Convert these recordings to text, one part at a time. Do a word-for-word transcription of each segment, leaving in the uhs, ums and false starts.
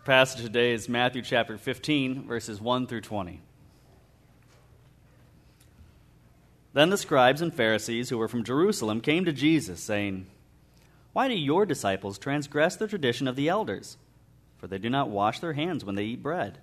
passage today is Matthew chapter fifteen, verses one through twenty. Then the scribes and Pharisees who were from Jerusalem came to Jesus, saying, "Why do your disciples transgress the tradition of the elders? For they do not wash their hands when they eat bread."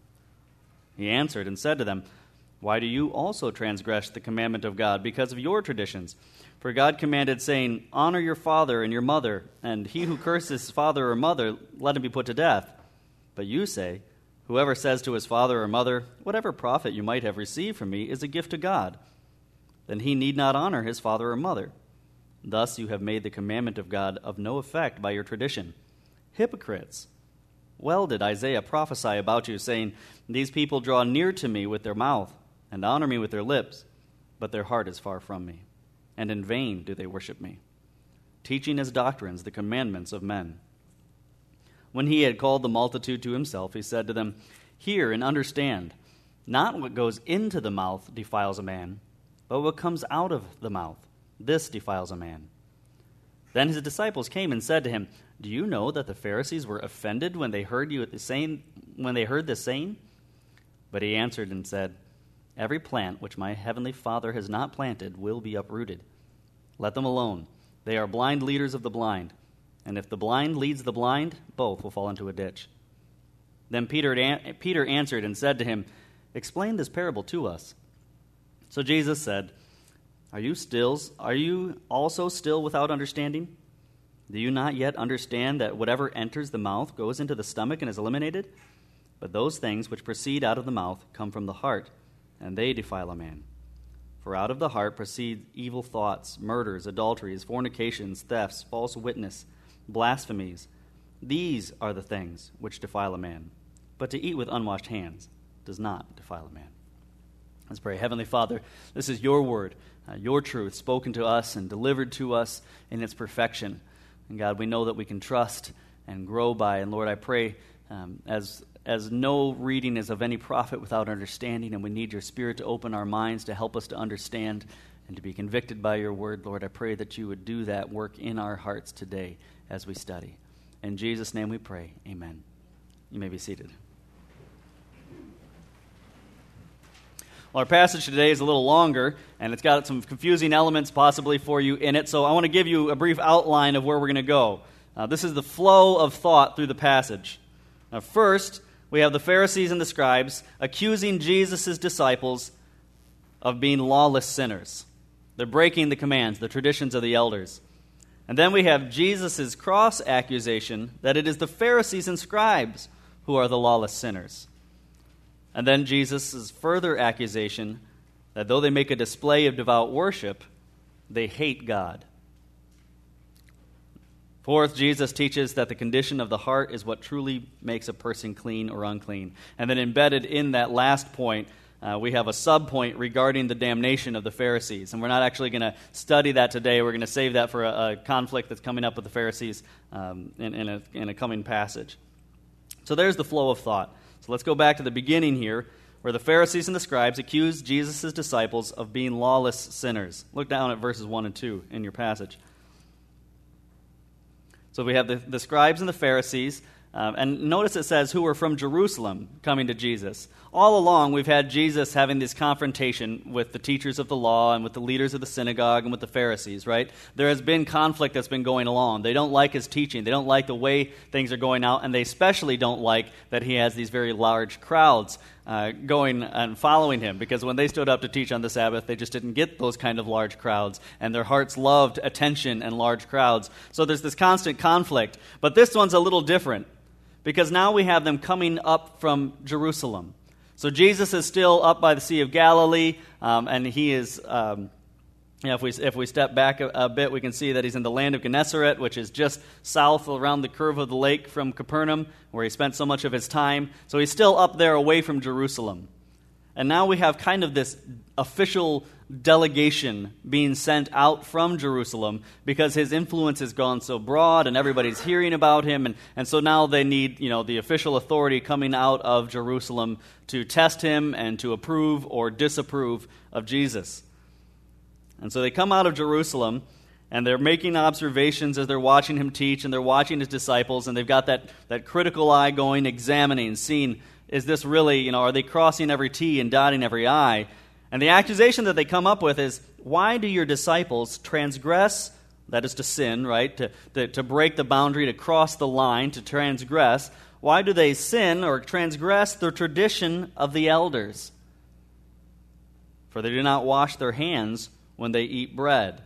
He answered and said to them, "Why do you also transgress the commandment of God because of your traditions? For God commanded, saying, 'Honor your father and your mother, and he who curses his father or mother, let him be put to death.' But you say, 'Whoever says to his father or mother, whatever profit you might have received from me is a gift to God,' then he need not honor his father or mother. Thus you have made the commandment of God of no effect by your tradition. Hypocrites! Well did Isaiah prophesy about you, saying, 'These people draw near to me with their mouth, and honor me with their lips, but their heart is far from me, and in vain do they worship me, teaching as doctrines the commandments of men.' When he had called the multitude to himself, he said to them, 'Hear and understand. Not what goes into the mouth defiles a man, but what comes out of the mouth, this defiles a man.' Then his disciples came and said to him, 'Do you know that the Pharisees were offended when they heard you the saying, when they heard this saying?' But he answered and said, 'Every plant which my heavenly Father has not planted will be uprooted. Let them alone. They are blind leaders of the blind. And if the blind leads the blind, both will fall into a ditch.' Then Peter, Peter answered and said to him, 'Explain this parable to us.' So Jesus said, Are you still, are you also still without understanding? Do you not yet understand that whatever enters the mouth goes into the stomach and is eliminated? But those things which proceed out of the mouth come from the heart, and they defile a man. For out of the heart proceed evil thoughts, murders, adulteries, fornications, thefts, false witness, blasphemies. These are the things which defile a man. But to eat with unwashed hands does not defile a man." Let's pray. Heavenly Father, this is your word, uh, your truth, spoken to us and delivered to us in its perfection. And God, we know that we can trust and grow by. And Lord, I pray um, as as no reading is of any profit without understanding, and we need your Spirit to open our minds to help us to understand and to be convicted by your word. Lord, I pray that you would do that work in our hearts today as we study. In Jesus' name we pray. Amen. You may be seated. Well, our passage today is a little longer, and it's got some confusing elements possibly for you in it, so I want to give you a brief outline of where we're going to go. Uh, this is the flow of thought through the passage. Now, first, we have the Pharisees and the scribes accusing Jesus' disciples of being lawless sinners. They're breaking the commands, the traditions of the elders. And then we have Jesus' cross accusation that it is the Pharisees and scribes who are the lawless sinners. And then Jesus' further accusation that though they make a display of devout worship, they hate God. Fourth, Jesus teaches that the condition of the heart is what truly makes a person clean or unclean. And then embedded in that last point, uh, we have a sub-point regarding the damnation of the Pharisees. And we're not actually going to study that today. We're going to save that for a, a conflict that's coming up with the Pharisees um, in, in, a, in a coming passage. So there's the flow of thought. So let's go back to the beginning here, where the Pharisees and the scribes accused Jesus' disciples of being lawless sinners. Look down at verses one and two in your passage. So we have the, the scribes and the Pharisees, um, and notice it says who were from Jerusalem coming to Jesus. All along, we've had Jesus having this confrontation with the teachers of the law and with the leaders of the synagogue and with the Pharisees, right? There has been conflict that's been going along. They don't like his teaching. They don't like the way things are going out, and they especially don't like that he has these very large crowds uh, going and following him, because when they stood up to teach on the Sabbath, they just didn't get those kind of large crowds, and their hearts loved attention and large crowds. So there's this constant conflict. But this one's a little different, because now we have them coming up from Jerusalem. So Jesus is still up by the Sea of Galilee, um, and he is, um, you know, if we if we step back a, a bit, we can see that he's in the land of Gennesaret, which is just south around the curve of the lake from Capernaum, where he spent so much of his time. So he's still up there away from Jerusalem. And now we have kind of this official delegation being sent out from Jerusalem because his influence has gone so broad and everybody's hearing about him. And, and so now they need, you know, the official authority coming out of Jerusalem to test him and to approve or disapprove of Jesus. And so they come out of Jerusalem, And they're making observations as they're watching him teach, and they're watching his disciples, and they've got that, that critical eye going, examining, seeing, is this really, you know, are they crossing every T and dotting every I? And the accusation that they come up with is, why do your disciples transgress, that is to sin, right, to, to, to break the boundary, to cross the line, to transgress? Why do they sin or transgress the tradition of the elders? For they do not wash their hands when they eat bread.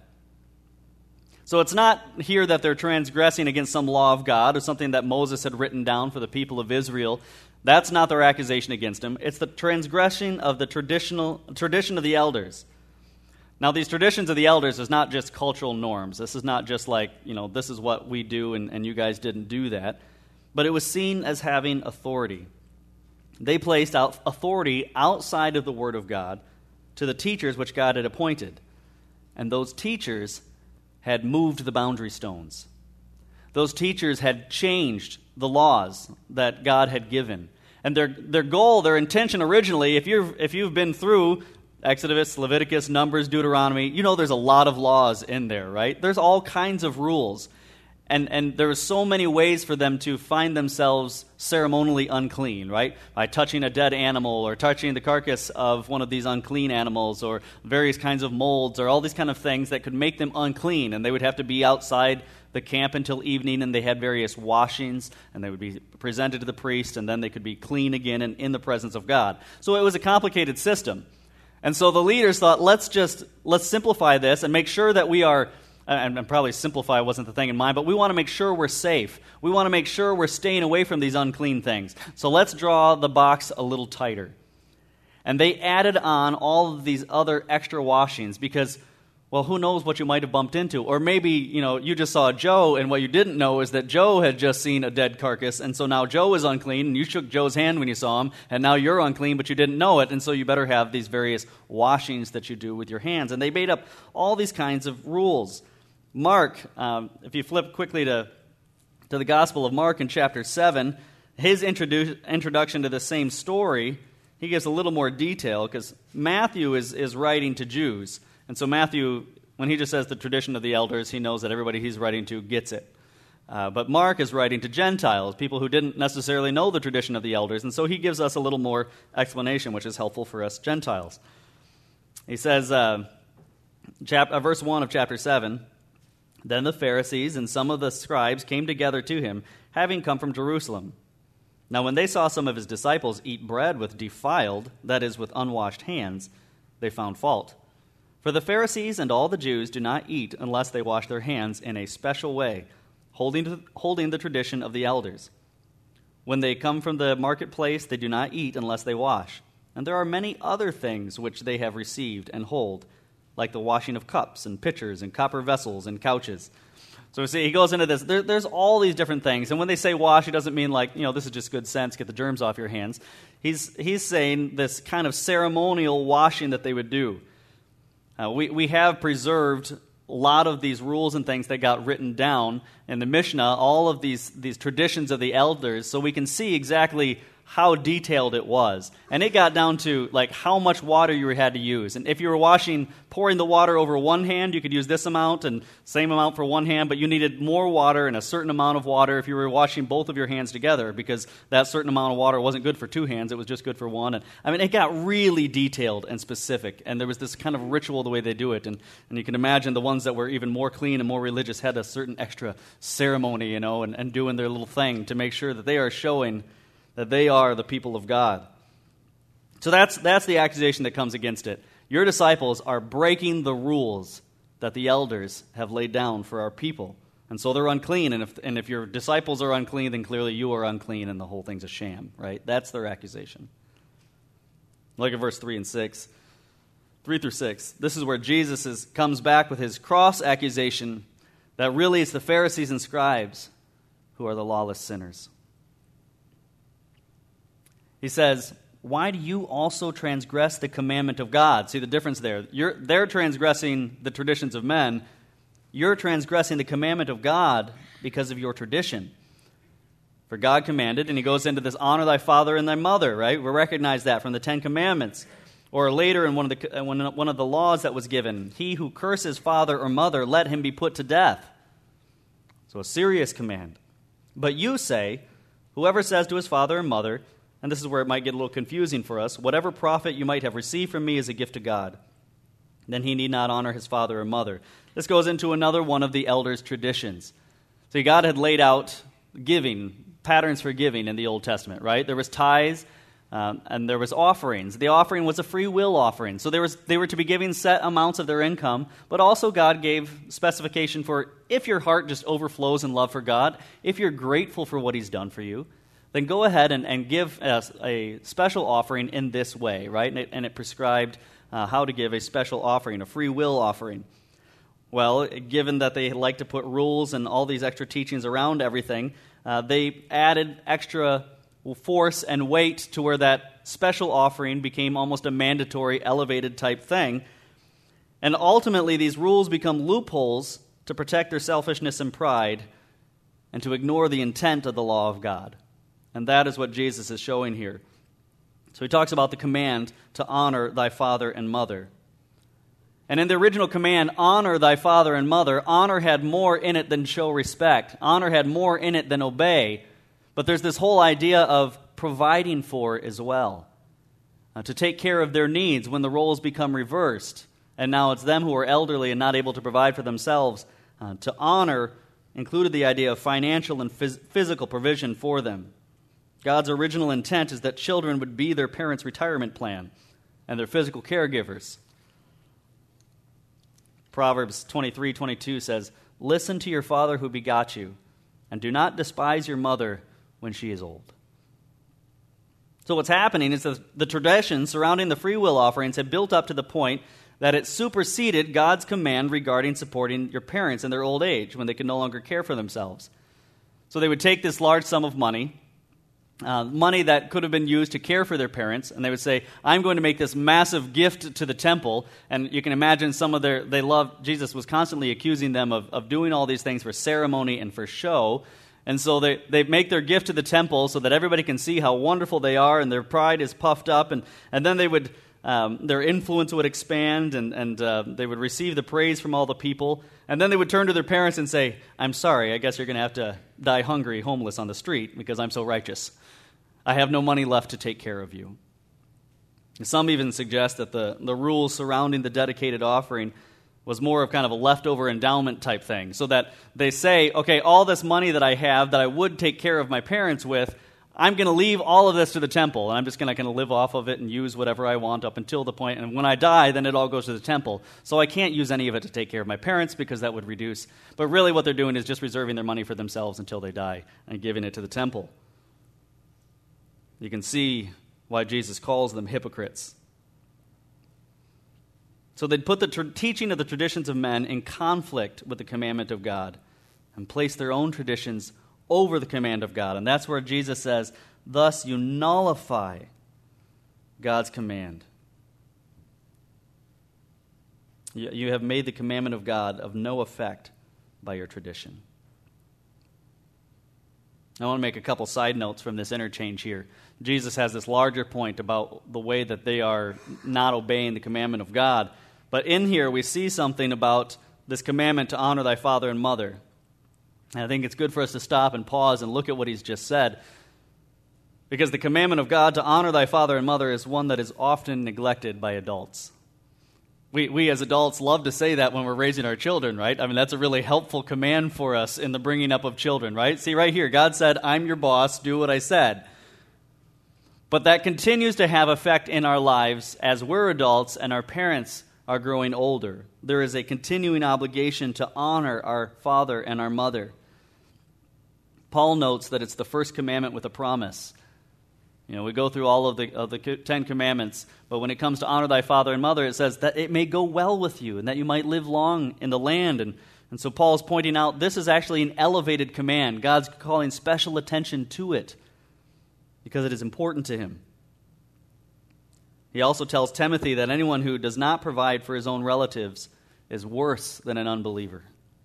So it's not here that they're transgressing against some law of God or something that Moses had written down for the people of Israel. That's not their accusation against him. It's the transgression of the traditional tradition of the elders. Now, these traditions of the elders is not just cultural norms. This is not just like, you know, this is what we do and, and you guys didn't do that. But it was seen as having authority. They placed out authority outside of the Word of God to the teachers which God had appointed. And those teachers had moved the boundary stones. Those teachers had changed the laws that God had given. And their their goal, their intention originally, if you've, if you've been through Exodus, Leviticus, Numbers, Deuteronomy, you know there's a lot of laws in there, right? There's all kinds of rules. And and there are so many ways for them to find themselves ceremonially unclean, right? By touching a dead animal or touching the carcass of one of these unclean animals or various kinds of molds or all these kind of things that could make them unclean. And they would have to be outside the camp until evening, and they had various washings, and they would be presented to the priest, and then they could be clean again and in the presence of God. So it was a complicated system. And so the leaders thought, let's just, let's simplify this and make sure that we are, and, and probably simplify wasn't the thing in mind, but we want to make sure we're safe. We want to make sure we're staying away from these unclean things. So let's draw the box a little tighter. And they added on all of these other extra washings because, well, who knows what you might have bumped into. Or maybe, you know, you just saw Joe, and what you didn't know is that Joe had just seen a dead carcass, and so now Joe is unclean, and you shook Joe's hand when you saw him, and now you're unclean, but you didn't know it, and so you better have these various washings that you do with your hands. And they made up all these kinds of rules. Mark, um, if you flip quickly to, to the Gospel of Mark in chapter seven, his introdu- introduction to the same story, he gives a little more detail, because Matthew is, is writing to Jews. And so Matthew, when he just says the tradition of the elders, he knows that everybody he's writing to gets it. Uh, but Mark is writing to Gentiles, people who didn't necessarily know the tradition of the elders, and so he gives us a little more explanation, which is helpful for us Gentiles. He says, uh, chap- uh, verse one of chapter seven, "Then the Pharisees and some of the scribes came together to him, having come from Jerusalem. Now when they saw some of his disciples eat bread with defiled, that is, with unwashed hands, they found fault. For the Pharisees and all the Jews do not eat unless they wash their hands in a special way, holding to, holding the tradition of the elders. When they come from the marketplace, they do not eat unless they wash. And there are many other things which they have received and hold, like the washing of cups and pitchers and copper vessels and couches." So we see he goes into this. There, there's all these different things. And when they say wash, it doesn't mean like, you know, this is just good sense, get the germs off your hands. He's, he's saying this kind of ceremonial washing that they would do. Uh, we, we have preserved a lot of these rules and things that got written down in the Mishnah, all of these, these traditions of the elders, so we can see exactly how detailed it was. And it got down to like how much water you had to use. And if you were washing, pouring the water over one hand, you could use this amount and same amount for one hand, but you needed more water and a certain amount of water if you were washing both of your hands together, because that certain amount of water wasn't good for two hands, it was just good for one. And I mean, it got really detailed and specific, and there was this kind of ritual the way they do it. And, and you can imagine the ones that were even more clean and more religious had a certain extra ceremony, you know, and, and doing their little thing to make sure that they are showing that they are the people of God. So that's that's the accusation that comes against it. Your disciples are breaking the rules that the elders have laid down for our people. And so they're unclean. And if and if your disciples are unclean, then clearly you are unclean and the whole thing's a sham, right? That's their accusation. Look at verse three and six. Three through six. This is where Jesus is, comes back with his cross accusation that really it's the Pharisees and scribes who are the lawless sinners. He says, "Why do you also transgress the commandment of God?" See the difference there. You're, they're transgressing the traditions of men. You're transgressing the commandment of God because of your tradition. For God commanded, and he goes into this, honor thy father and thy mother, right? We recognize that from the Ten Commandments. Or later in one of the one of the laws that was given, he who curses father or mother, let him be put to death. So a serious command. But you say, whoever says to his father or mother, and this is where it might get a little confusing for us, whatever profit you might have received from me is a gift to God, then he need not honor his father or mother. This goes into another one of the elders' traditions. See, God had laid out giving, patterns for giving in the Old Testament, right? There was tithes, um, and there was offerings. The offering was a free will offering. So there was they were to be giving set amounts of their income, but also God gave specification for if your heart just overflows in love for God, if you're grateful for what he's done for you, then go ahead and, and give a, a special offering in this way, right? And it, and it prescribed uh, how to give a special offering, a free will offering. Well, given that they like to put rules and all these extra teachings around everything, uh, they added extra force and weight to where that special offering became almost a mandatory, elevated type thing. And ultimately, these rules become loopholes to protect their selfishness and pride and to ignore the intent of the law of God. And that is what Jesus is showing here. So he talks about the command to honor thy father and mother. And in the original command, honor thy father and mother, honor had more in it than show respect. Honor had more in it than obey. But there's this whole idea of providing for as well. Uh, to take care of their needs when the roles become reversed. And now it's them who are elderly and not able to provide for themselves. Uh, to honor included the idea of financial and phys- physical provision for them. God's original intent is that children would be their parents' retirement plan and their physical caregivers. Proverbs twenty-three twenty-two says, listen to your father who begot you, and do not despise your mother when she is old. So what's happening is that the traditions surrounding the free will offerings have built up to the point that it superseded God's command regarding supporting your parents in their old age when they could no longer care for themselves. So they would take this large sum of money, Uh, money that could have been used to care for their parents, and they would say, I'm going to make this massive gift to the temple. And you can imagine some of their, they loved, Jesus was constantly accusing them of, of doing all these things for ceremony and for show. And so they, they make their gift to the temple so that everybody can see how wonderful they are, and their pride is puffed up. And, and then they would, um, their influence would expand, and, and uh, they would receive the praise from all the people. And then they would turn to their parents and say, I'm sorry, I guess you're going to have to die hungry, homeless on the street because I'm so righteous. I have no money left to take care of you. Some even suggest that the, the rules surrounding the dedicated offering was more of kind of a leftover endowment type thing, so that they say, okay, all this money that I have that I would take care of my parents with, I'm going to leave all of this to the temple, and I'm just going to kind of live off of it and use whatever I want up until the point, and when I die, then it all goes to the temple. So I can't use any of it to take care of my parents because that would reduce. But really what they're doing is just reserving their money for themselves until they die and giving it to the temple. You can see why Jesus calls them hypocrites. So they'd put the tra- teaching of the traditions of men in conflict with the commandment of God and place their own traditions over the command of God. And that's where Jesus says, thus you nullify God's command. You, you have made the commandment of God of no effect by your tradition. I want to make a couple side notes from this interchange here. Jesus has this larger point about the way that they are not obeying the commandment of God. But in here we see something about this commandment to honor thy father and mother. And I think it's good for us to stop and pause and look at what he's just said. Because the commandment of God to honor thy father and mother is one that is often neglected by adults. We we as adults love to say that when we're raising our children, right? I mean, that's a really helpful command for us in the bringing up of children, right? See right here, God said, I'm your boss, do what I said. But that continues to have effect in our lives as we're adults and our parents are growing older. There is a continuing obligation to honor our father and our mother. Paul notes that it's the first commandment with a promise. You know, we go through all of the of the Ten Commandments, but when it comes to honor thy father and mother, it says that it may go well with you and that you might live long in the land. And, and so Paul's pointing out this is actually an elevated command. God's calling special attention to it because it is important to him. He also tells Timothy that anyone who does not provide for his own relatives is worse than an unbeliever.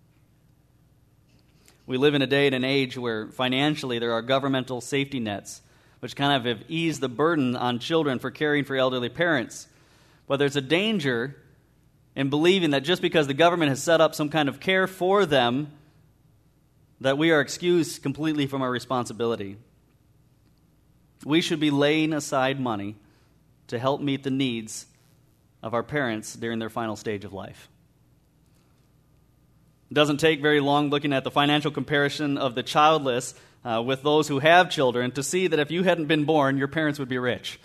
We live in a day and an age where financially there are governmental safety nets which kind of have eased the burden on children for caring for elderly parents. But there's a danger in believing that just because the government has set up some kind of care for them, that we are excused completely from our responsibility. We should be laying aside money to help meet the needs of our parents during their final stage of life. It doesn't take very long looking at the financial comparison of the childless uh, with those who have children to see that if you hadn't been born, your parents would be rich.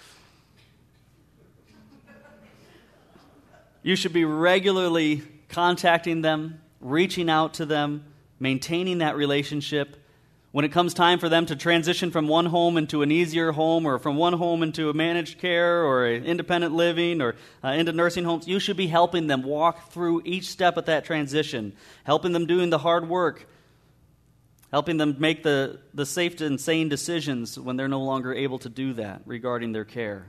You should be regularly contacting them, reaching out to them, maintaining that relationship. When it comes time for them to transition from one home into an easier home, or from one home into a managed care or independent living or uh, into nursing homes, you should be helping them walk through each step of that transition, helping them doing the hard work, helping them make the, the safe and sane decisions when they're no longer able to do that regarding their care.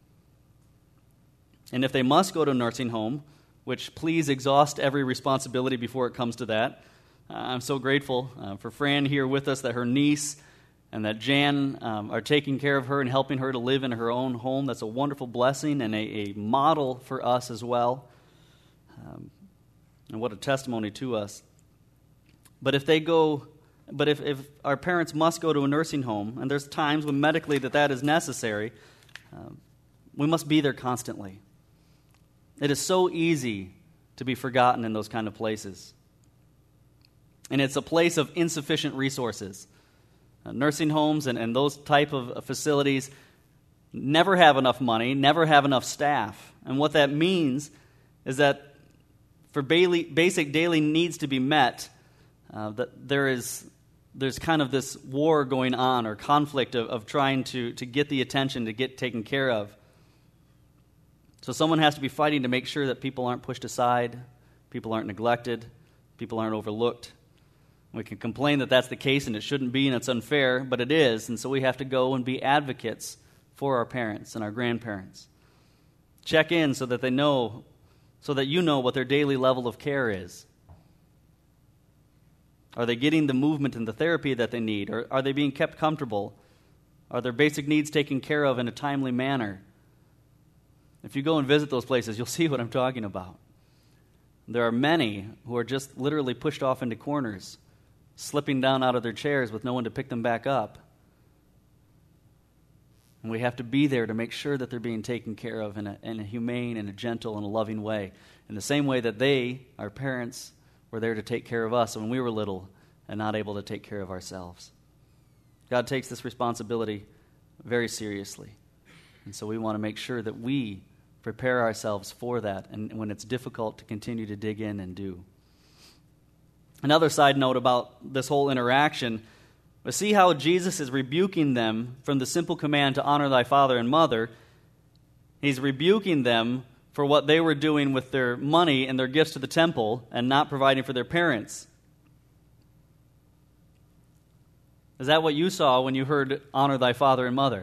And if they must go to a nursing home, which please exhaust every responsibility before it comes to that, uh, I'm so grateful uh, for Fran here with us, that her niece and that Jan um, are taking care of her and helping her to live in her own home. That's a wonderful blessing and a, a model for us as well. Um, and what a testimony to us. But if they go, but if, if our parents must go to a nursing home, and there's times when medically that that is necessary, um, we must be there constantly. It is so easy to be forgotten in those kind of places. And it's a place of insufficient resources. Uh, nursing homes and, and those type of facilities never have enough money, never have enough staff. And what that means is that for daily, basic daily needs to be met, uh, that there is there's kind of this war going on, or conflict of, of trying to, to get the attention, to get taken care of. So someone has to be fighting to make sure that people aren't pushed aside, people aren't neglected, people aren't overlooked. We can complain that that's the case and it shouldn't be and it's unfair, but it is, and so we have to go and be advocates for our parents and our grandparents. Check in so that they know, so that you know what their daily level of care is. Are they getting the movement and the therapy that they need? Or are they being kept comfortable? Are their basic needs taken care of in a timely manner? If you go and visit those places, you'll see what I'm talking about. There are many who are just literally pushed off into corners, slipping down out of their chairs with no one to pick them back up. And we have to be there to make sure that they're being taken care of in a, in a humane and a gentle and a loving way, in the same way that they, our parents, were there to take care of us when we were little and not able to take care of ourselves. God takes this responsibility very seriously. And so we want to make sure that we prepare ourselves for that, and when it's difficult, to continue to dig in and do. Another side note about this whole interaction, but see how Jesus is rebuking them from the simple command to honor thy father and mother. He's rebuking them for what they were doing with their money and their gifts to the temple and not providing for their parents. Is that what you saw when you heard honor thy father and mother?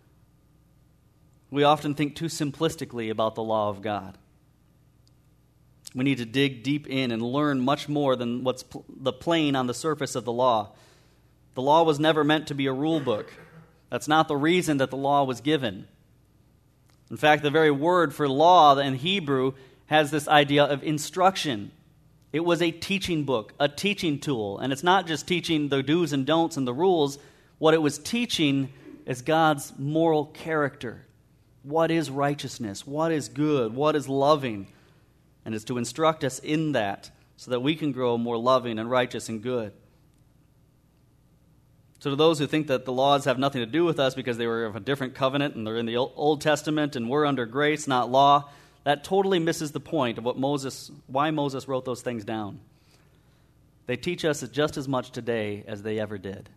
We often think too simplistically about the law of God. We need to dig deep in and learn much more than what's pl- the plain on the surface of the law. The law was never meant to be a rule book. That's not the reason that the law was given. In fact, the very word for law in Hebrew has this idea of instruction. It was a teaching book, a teaching tool. And it's not just teaching the do's and don'ts and the rules. What it was teaching is God's moral character. What is righteousness? What is good? What is loving? And it's to instruct us in that so that we can grow more loving and righteous and good. So to those who think that the laws have nothing to do with us because they were of a different covenant and they're in the Old Testament and we're under grace, not law, that totally misses the point of what Moses, why Moses wrote those things down. They teach us just as much today as they ever did.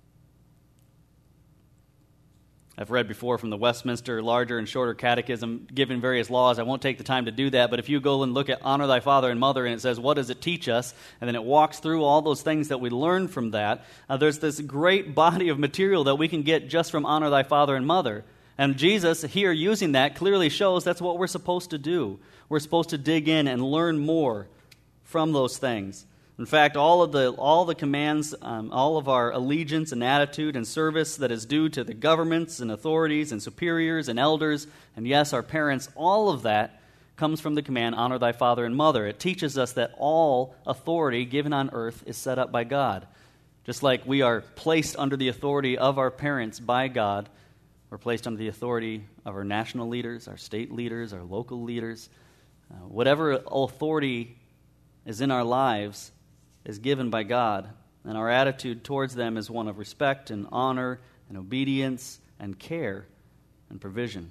I've read before from the Westminster Larger and Shorter Catechism, giving various laws. I won't take the time to do that, but if you go and look at honor thy father and mother, and it says, what does it teach us? And then it walks through all those things that we learn from that. Uh, there's this great body of material that we can get just from honor thy father and mother. And Jesus, here using that, clearly shows that's what we're supposed to do. We're supposed to dig in and learn more from those things. In fact, all of the all the commands, um, all of our allegiance and attitude and service that is due to the governments and authorities and superiors and elders, and yes, our parents, all of that comes from the command, honor thy father and mother. It teaches us that all authority given on earth is set up by God. Just like we are placed under the authority of our parents by God, we're placed under the authority of our national leaders, our state leaders, our local leaders. Uh, whatever authority is in our lives is given by God, and our attitude towards them is one of respect and honor and obedience and care and provision.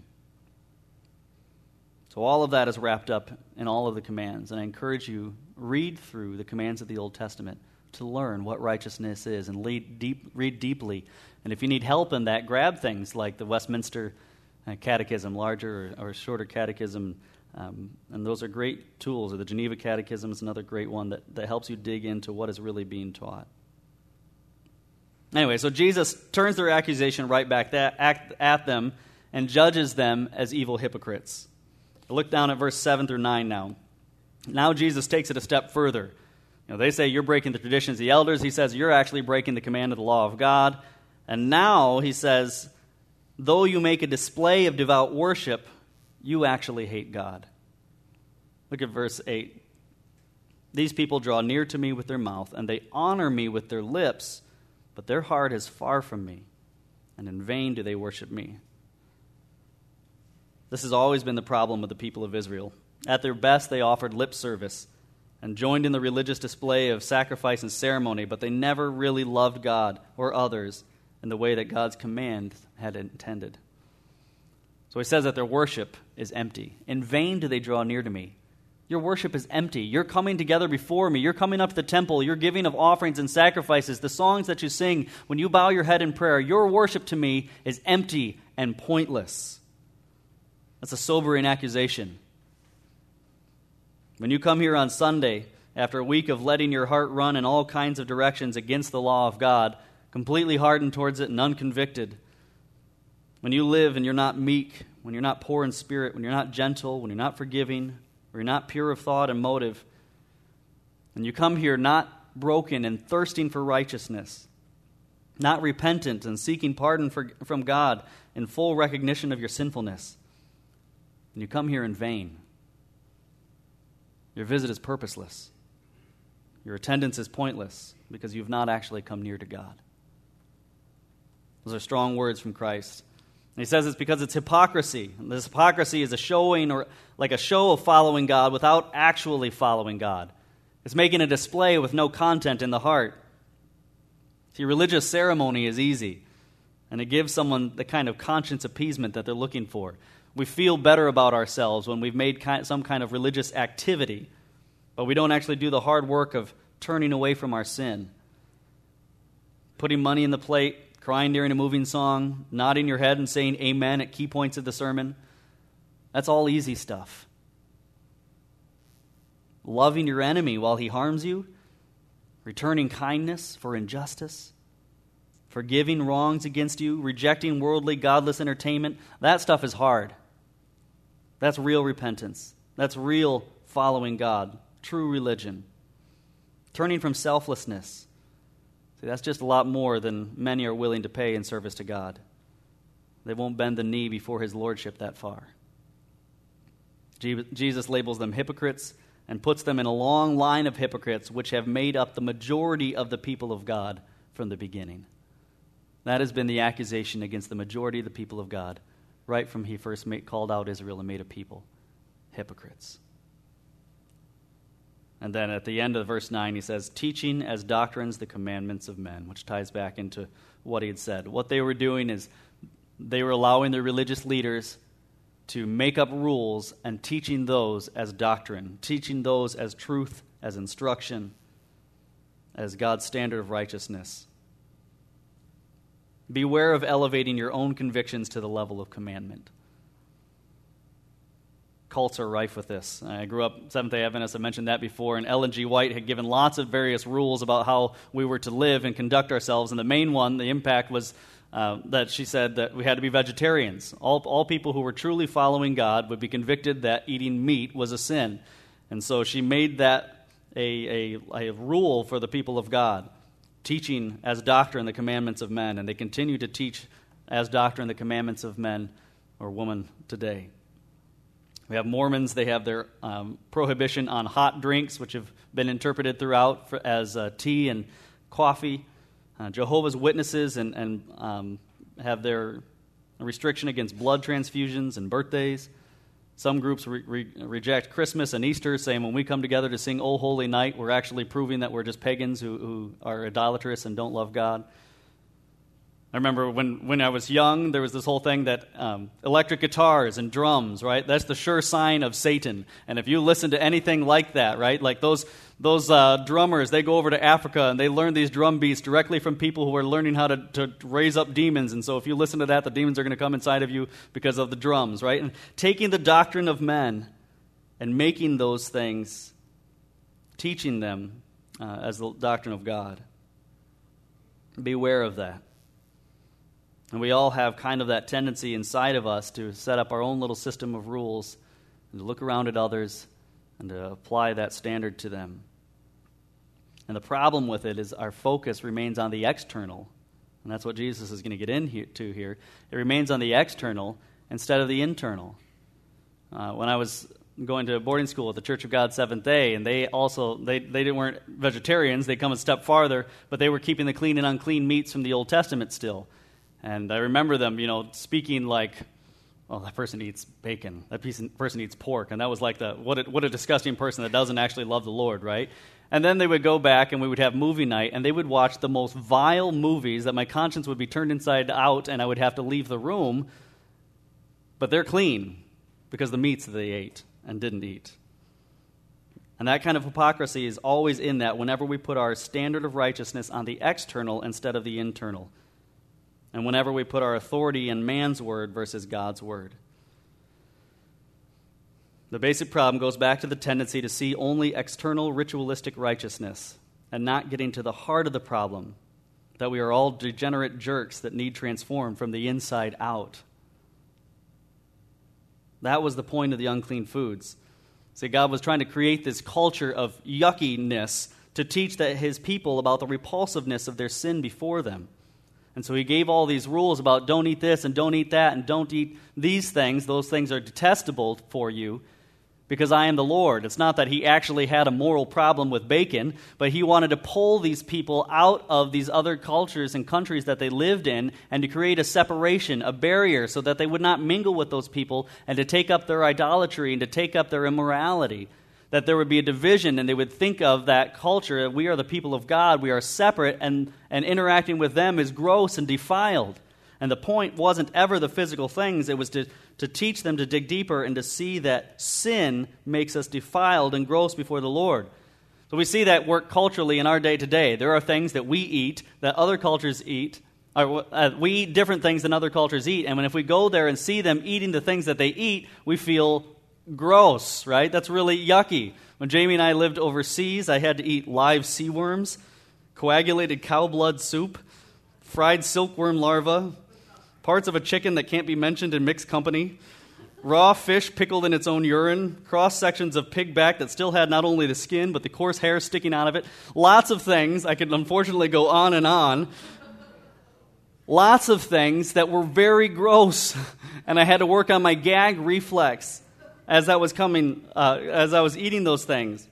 So all of that is wrapped up in all of the commands, and I encourage you, read through the commands of the Old Testament to learn what righteousness is and read, deep, read deeply. And if you need help in that, grab things like the Westminster uh, Catechism, larger or, or shorter catechism, um, and those are great tools. Or the Geneva Catechism is another great one that, that helps you dig into what is really being taught. Anyway, so Jesus turns their accusation right back that, at, at them and judges them as evil hypocrites. Look down at verse seven through nine now. Now Jesus takes it a step further. You know, they say you're breaking the traditions of the elders. He says you're actually breaking the command of the law of God. And now he says, though you make a display of devout worship, you actually hate God. Look at verse eight. These people draw near to me with their mouth, and they honor me with their lips, but their heart is far from me, and in vain do they worship me. This has always been the problem with the people of Israel. At their best, they offered lip service and joined in the religious display of sacrifice and ceremony, but they never really loved God or others in the way that God's command had intended. So he says that their worship is empty. In vain do they draw near to me. Your worship is empty. You're coming together before me. You're coming up to the temple. You're giving of offerings and sacrifices. The songs that you sing when you bow your head in prayer, your worship to me is empty and pointless. That's a sobering accusation. When you come here on Sunday, after a week of letting your heart run in all kinds of directions against the law of God, completely hardened towards it and unconvicted, when you live and you're not meek, when you're not poor in spirit, when you're not gentle, when you're not forgiving, or you're not pure of thought and motive, and you come here not broken and thirsting for righteousness, not repentant and seeking pardon for, from God in full recognition of your sinfulness, and you come here in vain, your visit is purposeless. Your attendance is pointless because you've not actually come near to God. Those are strong words from Christ. And he says it's because it's hypocrisy. And this hypocrisy is a showing or like a show of following God without actually following God. It's making a display with no content in the heart. See, religious ceremony is easy, and it gives someone the kind of conscience appeasement that they're looking for. We feel better about ourselves when we've made some kind of religious activity, but we don't actually do the hard work of turning away from our sin. Putting money in the plate, crying during a moving song, nodding your head and saying amen at key points of the sermon, that's all easy stuff. Loving your enemy while he harms you, returning kindness for injustice, forgiving wrongs against you, rejecting worldly, godless entertainment, that stuff is hard. That's real repentance. That's real following God, true religion. Turning from selflessness. See, that's just a lot more than many are willing to pay in service to God. They won't bend the knee before his lordship that far. Jesus labels them hypocrites and puts them in a long line of hypocrites which have made up the majority of the people of God from the beginning. That has been the accusation against the majority of the people of God, right from he first made, called out Israel and made a people. Hypocrites. And then at the end of verse nine, he says, teaching as doctrines the commandments of men, which ties back into what he had said. What they were doing is they were allowing their religious leaders to make up rules and teaching those as doctrine, teaching those as truth, as instruction, as God's standard of righteousness. Beware of elevating your own convictions to the level of commandment. Cults are rife with this. I grew up Seventh-day Adventist, I mentioned that before, and Ellen G. White had given lots of various rules about how we were to live and conduct ourselves, and the main one, the impact, was uh, that she said that we had to be vegetarians. All, all people who were truly following God would be convicted that eating meat was a sin. And so she made that a, a, a rule for the people of God, teaching as doctrine the commandments of men, and they continue to teach as doctrine the commandments of men or women today. We have Mormons, they have their um, prohibition on hot drinks, which have been interpreted throughout for, as uh, tea and coffee. Uh, Jehovah's Witnesses and, and um, have their restriction against blood transfusions and birthdays. Some groups re- re- reject Christmas and Easter, saying when we come together to sing O Holy Night, we're actually proving that we're just pagans who, who are idolatrous and don't love God. I remember when, when I was young, there was this whole thing that um, electric guitars and drums, right? That's the sure sign of Satan. And if you listen to anything like that, right? Like those those uh, drummers, they go over to Africa and they learn these drum beats directly from people who are learning how to, to raise up demons. And so if you listen to that, the demons are going to come inside of you because of the drums, right? And taking the doctrine of men and making those things, teaching them uh, as the doctrine of God. Beware of that. And we all have kind of that tendency inside of us to set up our own little system of rules and to look around at others and to apply that standard to them. And the problem with it is our focus remains on the external. And that's what Jesus is going to get into here. It remains on the external instead of the internal. Uh, when I was going to boarding school at the Church of God Seventh Day, and they also, they, they weren't vegetarians. They come a step farther, but they were keeping the clean and unclean meats from the Old Testament still. And I remember them, you know, speaking like, "Oh, that person eats bacon. That person eats pork." And that was like the what a, what a disgusting person that doesn't actually love the Lord, right? And then they would go back and we would have movie night, and they would watch the most vile movies that my conscience would be turned inside out, and I would have to leave the room. But they're clean because the meats that they ate and didn't eat. And that kind of hypocrisy is always in that whenever we put our standard of righteousness on the external instead of the internal. And whenever we put our authority in man's word versus God's word. The basic problem goes back to the tendency to see only external ritualistic righteousness and not getting to the heart of the problem, that we are all degenerate jerks that need transformed from the inside out. That was the point of the unclean foods. See, God was trying to create this culture of yuckiness to teach that his people about the repulsiveness of their sin before them. And so he gave all these rules about don't eat this and don't eat that and don't eat these things. Those things are detestable for you because I am the Lord. It's not that he actually had a moral problem with bacon, but he wanted to pull these people out of these other cultures and countries that they lived in and to create a separation, a barrier, so that they would not mingle with those people and to take up their idolatry and to take up their immorality. That there would be a division, and they would think of that culture, that we are the people of God, we are separate, and, and interacting with them is gross and defiled. And the point wasn't ever the physical things, it was to, to teach them to dig deeper and to see that sin makes us defiled and gross before the Lord. So we see that work culturally in our day to day. There are things that we eat, that other cultures eat, or uh, we eat different things than other cultures eat, and when if we go there and see them eating the things that they eat, we feel gross, right? That's really yucky. When Jamie and I lived overseas, I had to eat live sea worms, coagulated cow blood soup, fried silkworm larvae, parts of a chicken that can't be mentioned in mixed company, raw fish pickled in its own urine, cross-sections of pig back that still had not only the skin, but the coarse hair sticking out of it. Lots of things. I could unfortunately go on and on. Lots of things that were very gross, and I had to work on my gag reflex as I was coming, uh, as I was eating those things.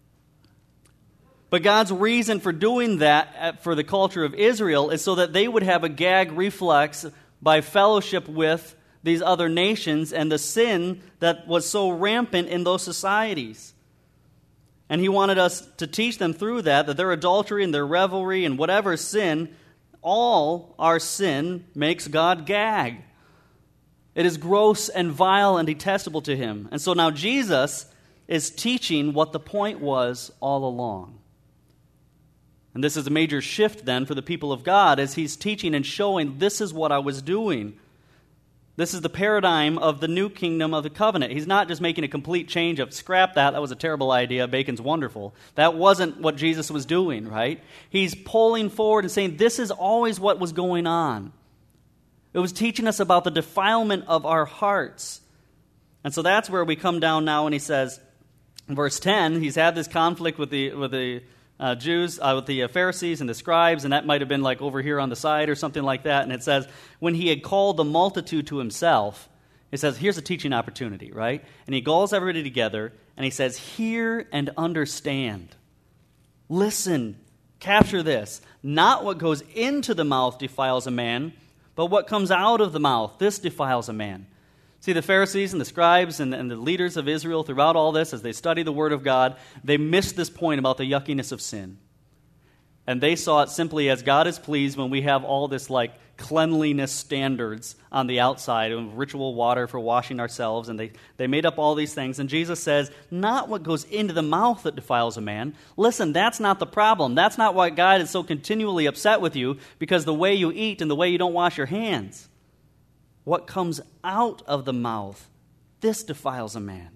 But God's reason for doing that for the culture of Israel is so that they would have a gag reflex by fellowship with these other nations and the sin that was so rampant in those societies. And he wanted us to teach them through that, that their adultery and their revelry and whatever sin, all our sin makes God gag. It is gross and vile and detestable to him. And so now Jesus is teaching what the point was all along. And this is a major shift then for the people of God as he's teaching and showing this is what I was doing. This is the paradigm of the new kingdom of the covenant. He's not just making a complete change of scrap that, that was a terrible idea, bacon's wonderful. That wasn't what Jesus was doing, right? He's pulling forward and saying this is always what was going on. It was teaching us about the defilement of our hearts. And so that's where we come down now and he says, in verse ten, he's had this conflict with the with the uh, Jews, uh, with the uh, Pharisees and the scribes, and that might have been like over here on the side or something like that. And it says, when he had called the multitude to himself, He says, here's a teaching opportunity, right? And he calls everybody together, and he says, hear and understand. Listen, capture this. Not what goes into the mouth defiles a man, but what comes out of the mouth, this defiles a man. See, the Pharisees and the scribes and, and the leaders of Israel throughout all this, as they study the Word of God, they missed this point about the yuckiness of sin. And they saw it simply as God is pleased when we have all this, like, cleanliness standards on the outside, and ritual water for washing ourselves, and they, they made up all these things. And Jesus says, not what goes into the mouth that defiles a man. Listen, that's not the problem. That's not why God is so continually upset with you, because the way you eat and the way you don't wash your hands. What comes out of the mouth, this defiles a man.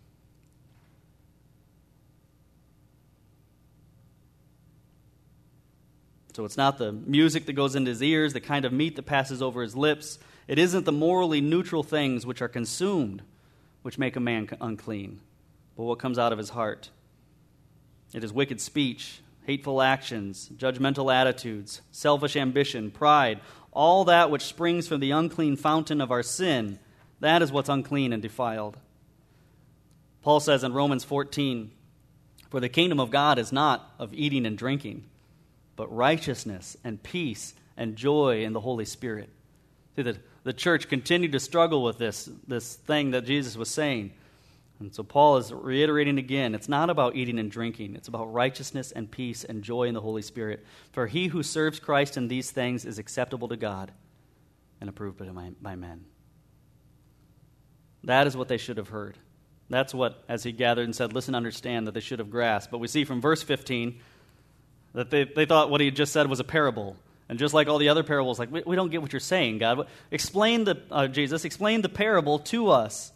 So it's not the music that goes into his ears, the kind of meat that passes over his lips. It isn't the morally neutral things which are consumed which make a man unclean, but what comes out of his heart. It is wicked speech, hateful actions, judgmental attitudes, selfish ambition, pride, all that which springs from the unclean fountain of our sin. That is what's unclean and defiled. Paul says in Romans fourteen, for the kingdom of God is not of eating and drinking, but righteousness and peace and joy in the Holy Spirit. See, the, the church continued to struggle with this, this thing that Jesus was saying. And so Paul is reiterating again, it's not about eating and drinking. It's about righteousness and peace and joy in the Holy Spirit. For he who serves Christ in these things is acceptable to God and approved by, by men. That is what they should have heard. That's what, as he gathered and said, listen, understand, that they should have grasped. But we see from verse fifteen that they, they thought what he had just said was a parable. And just like all the other parables, like, we, we don't get what you're saying, God. Explain the, uh, Jesus, explain the parable to us.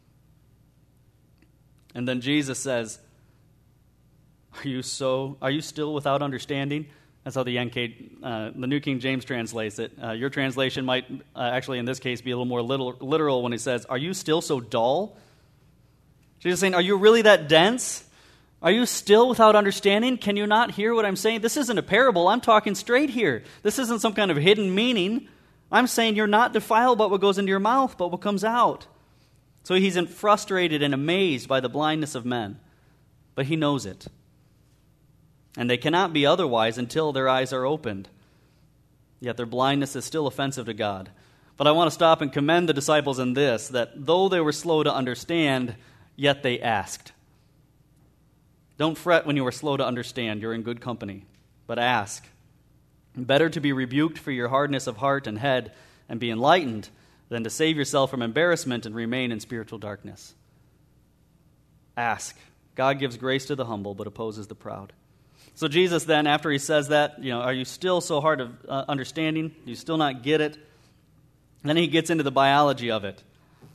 And then Jesus says, are you so, are you still without understanding? That's how the N K, uh, the New King James translates it. Uh, your translation might uh, actually, in this case, be a little more literal, literal when he says, are you still so dull? Jesus is saying, are you really that dense? Are you still without understanding? Can you not hear what I'm saying? This isn't a parable. I'm talking straight here. This isn't some kind of hidden meaning. I'm saying you're not defiled by what goes into your mouth, but what comes out. So he's frustrated and amazed by the blindness of men. But he knows it. And they cannot be otherwise until their eyes are opened. Yet their blindness is still offensive to God. But I want to stop and commend the disciples in this, that though they were slow to understand, yet they asked. Don't fret when you are slow to understand. You're in good company. But ask. Better to be rebuked for your hardness of heart and head and be enlightened than to save yourself from embarrassment and remain in spiritual darkness. Ask. God gives grace to the humble, but opposes the proud. So Jesus then, after he says that, you know, are you still so hard of uh, understanding? Do you still not get it? Then he gets into the biology of it.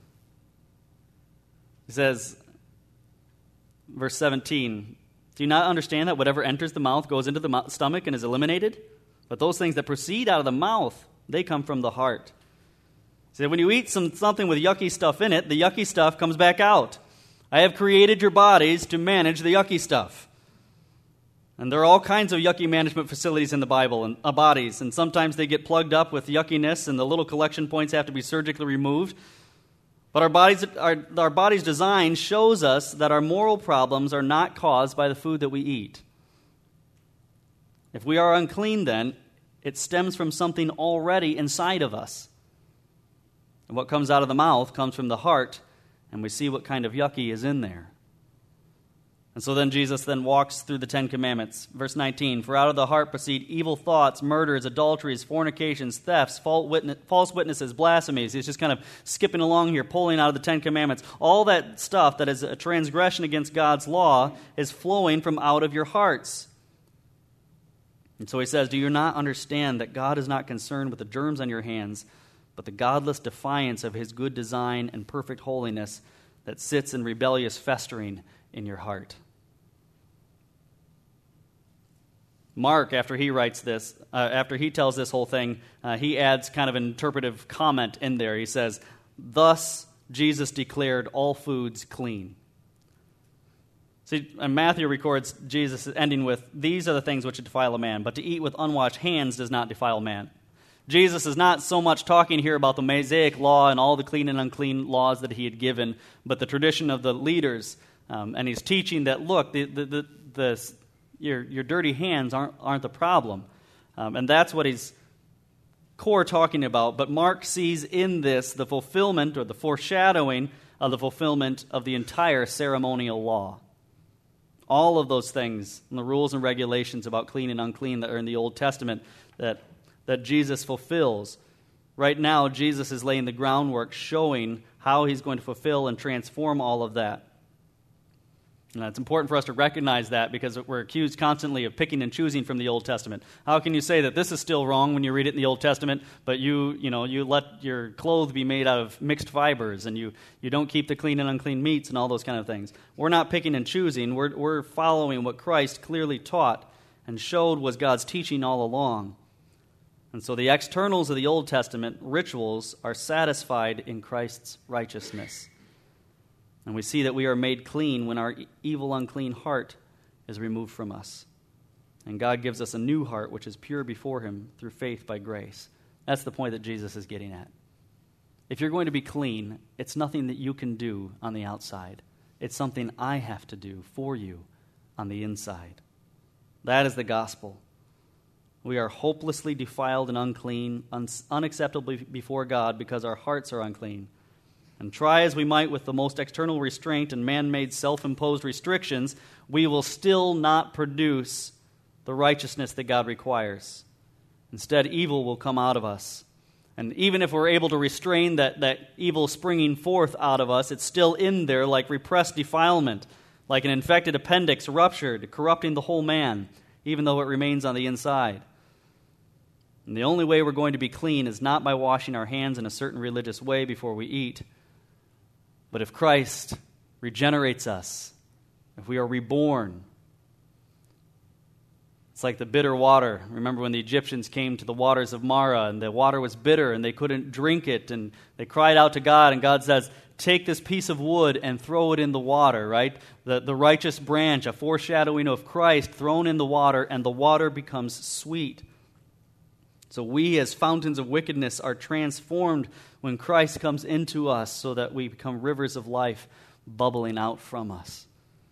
He says, verse seventeen, do you not understand that whatever enters the mouth goes into the mo- stomach and is eliminated? But those things that proceed out of the mouth, they come from the heart. So when you eat some something with yucky stuff in it, the yucky stuff comes back out. I have created your bodies to manage the yucky stuff. And there are all kinds of yucky management facilities in the Bible, and uh, bodies, and sometimes they get plugged up with yuckiness, and the little collection points have to be surgically removed. But our bodies, our, our body's design shows us that our moral problems are not caused by the food that we eat. If we are unclean, then, it stems from something already inside of us. And what comes out of the mouth comes from the heart, and we see what kind of yucky is in there. And so then Jesus then walks through the Ten Commandments. Verse nineteen, for out of the heart proceed evil thoughts, murders, adulteries, fornications, thefts, false witnesses, blasphemies. He's just kind of skipping along here, pulling out of the Ten Commandments. All that stuff that is a transgression against God's law is flowing from out of your hearts. And so he says, do you not understand that God is not concerned with the germs on your hands, but the godless defiance of his good design and perfect holiness that sits in rebellious festering in your heart? Mark, after he writes this, uh, after he tells this whole thing, uh, he adds kind of an interpretive comment in there. He says, thus Jesus declared all foods clean. See, and Matthew records Jesus ending with, these are the things which defile a man, but to eat with unwashed hands does not defile man. Jesus is not so much talking here about the Mosaic law and all the clean and unclean laws that he had given, but the tradition of the leaders. Um, and he's teaching that, look, the, the, the, the, your, your dirty hands aren't, aren't the problem. Um, and that's what he's core talking about. But Mark sees in this the fulfillment or the foreshadowing of the fulfillment of the entire ceremonial law. All of those things and the rules and regulations about clean and unclean that are in the Old Testament that that Jesus fulfills. Right now, Jesus is laying the groundwork showing how he's going to fulfill and transform all of that. And it's important for us to recognize that because we're accused constantly of picking and choosing from the Old Testament. How can you say that this is still wrong when you read it in the Old Testament, but you, you know, you let your clothes be made out of mixed fibers and you, you don't keep the clean and unclean meats and all those kind of things? We're not picking and choosing. We're, we're following what Christ clearly taught and showed was God's teaching all along. And so the externals of the Old Testament rituals are satisfied in Christ's righteousness. And we see that we are made clean when our evil, unclean heart is removed from us. And God gives us a new heart, which is pure before him through faith by grace. That's the point that Jesus is getting at. If you're going to be clean, it's nothing that you can do on the outside. It's something I have to do for you on the inside. That is the gospel. We are hopelessly defiled and unclean, un- unacceptable before God because our hearts are unclean. And try as we might with the most external restraint and man-made self-imposed restrictions, we will still not produce the righteousness that God requires. Instead, evil will come out of us. And even if we're able to restrain that, that evil springing forth out of us, it's still in there like repressed defilement, like an infected appendix ruptured, corrupting the whole man, even though it remains on the inside. And the only way we're going to be clean is not by washing our hands in a certain religious way before we eat, but if Christ regenerates us, if we are reborn. It's like the bitter water. Remember when the Egyptians came to the waters of Marah, and the water was bitter, and they couldn't drink it, and they cried out to God, and God says, take this piece of wood and throw it in the water, right? The, the righteous branch, a foreshadowing of Christ, thrown in the water, and the water becomes sweet. So we, as fountains of wickedness, are transformed when Christ comes into us so that we become rivers of life bubbling out from us.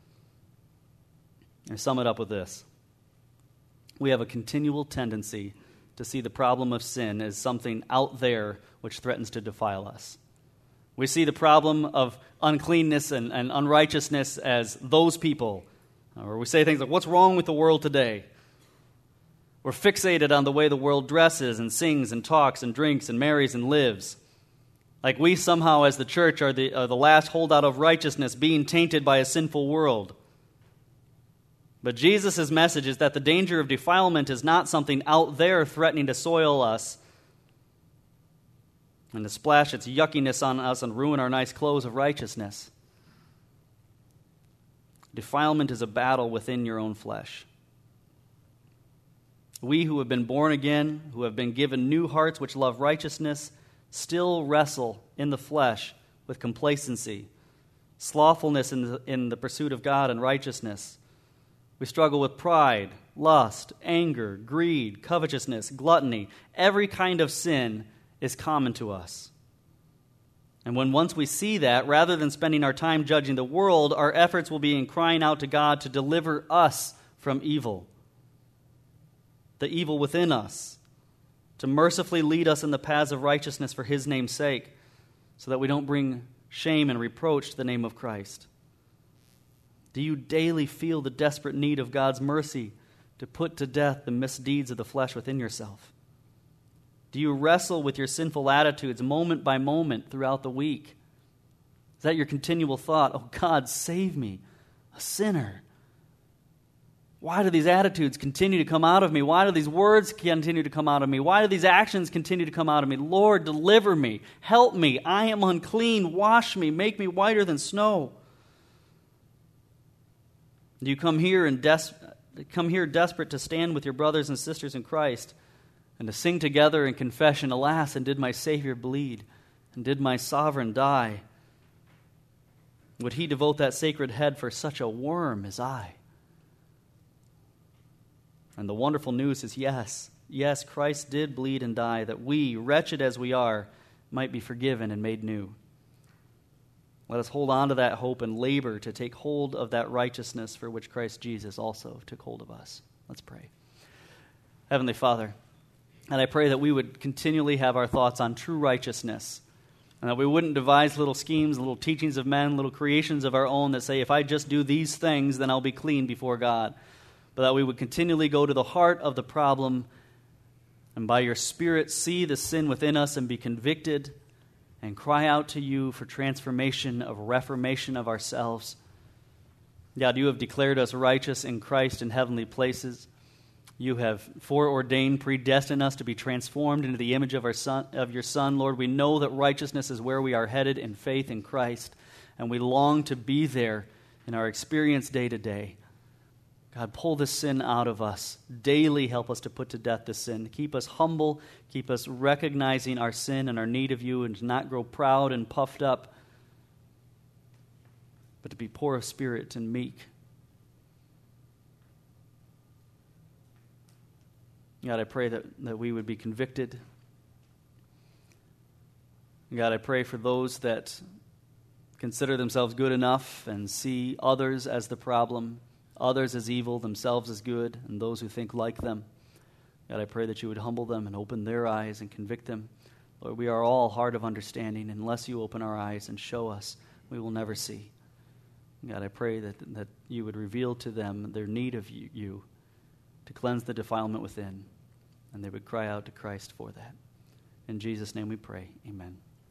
I sum it up with this. We have a continual tendency to see the problem of sin as something out there which threatens to defile us. We see the problem of uncleanness and, and unrighteousness as those people. Or we say things like, what's wrong with the world today? We're fixated on the way the world dresses and sings and talks and drinks and marries and lives. Like we somehow as the church are the, are the last holdout of righteousness being tainted by a sinful world. But Jesus' message is that the danger of defilement is not something out there threatening to soil us and to splash its yuckiness on us and ruin our nice clothes of righteousness. Defilement is a battle within your own flesh. We who have been born again, who have been given new hearts which love righteousness, still wrestle in the flesh with complacency, slothfulness in the, in the pursuit of God and righteousness. We struggle with pride, lust, anger, greed, covetousness, gluttony. Every kind of sin is common to us. And when once we see that, rather than spending our time judging the world, our efforts will be in crying out to God to deliver us from evil. The evil within us, to mercifully lead us in the paths of righteousness for his name's sake, so that we don't bring shame and reproach to the name of Christ. Do you daily feel the desperate need of God's mercy to put to death the misdeeds of the flesh within yourself? Do you wrestle with your sinful attitudes moment by moment throughout the week? Is that your continual thought, oh God, save me, a sinner? Why do these attitudes continue to come out of me? Why do these words continue to come out of me? Why do these actions continue to come out of me? Lord, deliver me. Help me. I am unclean. Wash me. Make me whiter than snow. Do you come here and des- come here desperate to stand with your brothers and sisters in Christ and to sing together in confession, alas, and did my Savior bleed? And did my sovereign die? Would he devote that sacred head for such a worm as I? And the wonderful news is yes, yes, Christ did bleed and die, that we, wretched as we are, might be forgiven and made new. Let us hold on to that hope and labor to take hold of that righteousness for which Christ Jesus also took hold of us. Let's pray. Heavenly Father, and I pray that we would continually have our thoughts on true righteousness, and that we wouldn't devise little schemes, little teachings of men, little creations of our own that say, if I just do these things, then I'll be clean before God. But that we would continually go to the heart of the problem, and by your Spirit see the sin within us and be convicted, and cry out to you for transformation, of reformation of ourselves. God, you have declared us righteous in Christ in heavenly places. You have foreordained, predestined us to be transformed into the image of our son, of your Son. Lord, we know that righteousness is where we are headed in faith in Christ, and we long to be there in our experience day to day. God, pull this sin out of us. Daily help us to put to death this sin. Keep us humble. Keep us recognizing our sin and our need of you, and to not grow proud and puffed up, but to be poor of spirit and meek. God, I pray that, that we would be convicted. God, I pray for those that consider themselves good enough and see others as the problem, others as evil, themselves as good, and those who think like them. God, I pray that you would humble them and open their eyes and convict them. Lord, we are all hard of understanding. Unless you open our eyes and show us, we will never see. God, I pray that, that you would reveal to them their need of you, you to cleanse the defilement within, and they would cry out to Christ for that. In Jesus' name we pray, amen.